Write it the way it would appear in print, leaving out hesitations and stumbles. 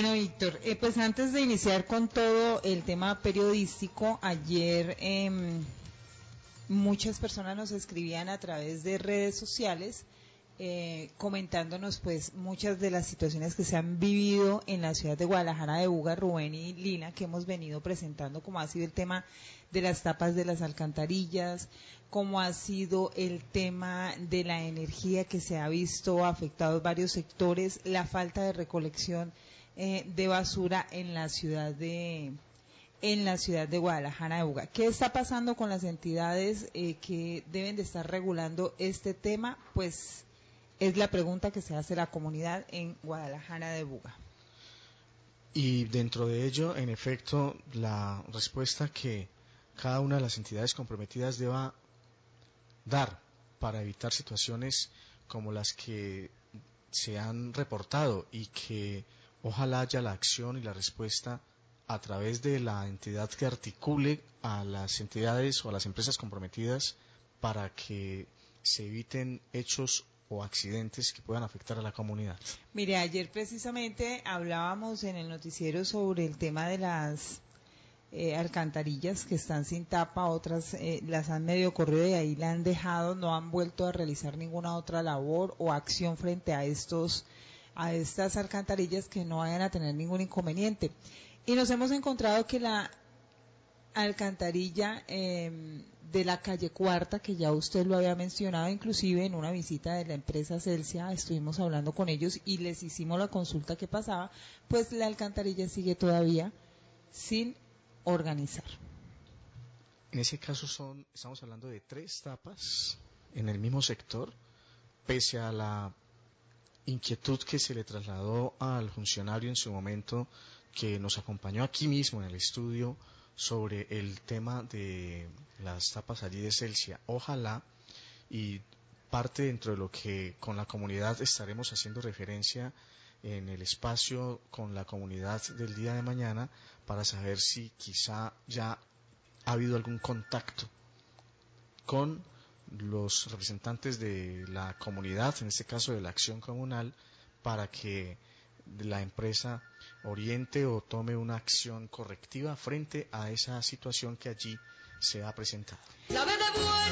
Bueno, Víctor, pues antes de iniciar con todo el tema periodístico, ayer muchas personas nos escribían a través de redes sociales comentándonos pues muchas de las situaciones que se han vivido en la ciudad de Guadalajara de Buga, Rubén y Lina, que hemos venido presentando, como ha sido el tema de las tapas de las alcantarillas, como ha sido el tema de la energía que se ha visto afectado en varios sectores, la falta de recolección de basura en la ciudad de Guadalajara de Buga. ¿Qué está pasando con las entidades que deben de estar regulando este tema? Pues es la pregunta que se hace la comunidad en Guadalajara de Buga. Y dentro de ello, en efecto, la respuesta que cada una de las entidades comprometidas deba dar para evitar situaciones como las que se han reportado y que ojalá haya la acción y la respuesta a través de la entidad que articule a las entidades o a las empresas comprometidas para que se eviten hechos o accidentes que puedan afectar a la comunidad. Mire, ayer precisamente hablábamos en el noticiero sobre el tema de las alcantarillas que están sin tapa, otras las han medio corrido y ahí la han dejado, no han vuelto a realizar ninguna otra labor o acción frente a estas alcantarillas que no vayan a tener ningún inconveniente. Y nos hemos encontrado que la alcantarilla de la calle Cuarta, que ya usted lo había mencionado, inclusive en una visita de la empresa Celsia, estuvimos hablando con ellos y les hicimos la consulta que pasaba, pues la alcantarilla sigue todavía sin organizar. En ese caso estamos hablando de 3 tapas en el mismo sector, pese a la inquietud que se le trasladó al funcionario en su momento que nos acompañó aquí mismo en el estudio sobre el tema de las tapas allí de Celsia. Ojalá, y parte dentro de lo que con la comunidad estaremos haciendo referencia en el espacio con la comunidad del día de mañana, para saber si quizá ya ha habido algún contacto con los representantes de la comunidad, en este caso de la acción comunal, para que la empresa oriente o tome una acción correctiva frente a esa situación que allí se ha presentado.